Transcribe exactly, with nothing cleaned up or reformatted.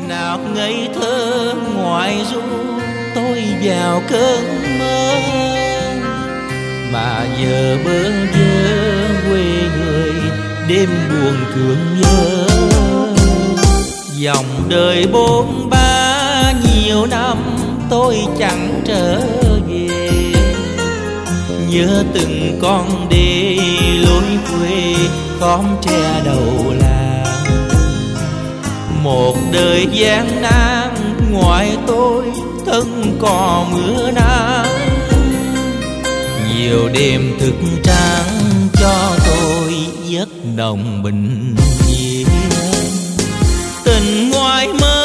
nào ngây thơ ngoài ru tôi vào cơn mơ, mà giờ bơ vơ quê người đêm buồn thương nhớ. Dòng đời bôn ba nhiều năm tôi chẳng trở về, nhớ từng con đê lối quê khóm tre đầu làng. Một đời gian nan ngoài tôi thân cò mưa nắng, nhiều đêm thức trắng cho tôi giấc nồng bình yên. Tình ngoài mơ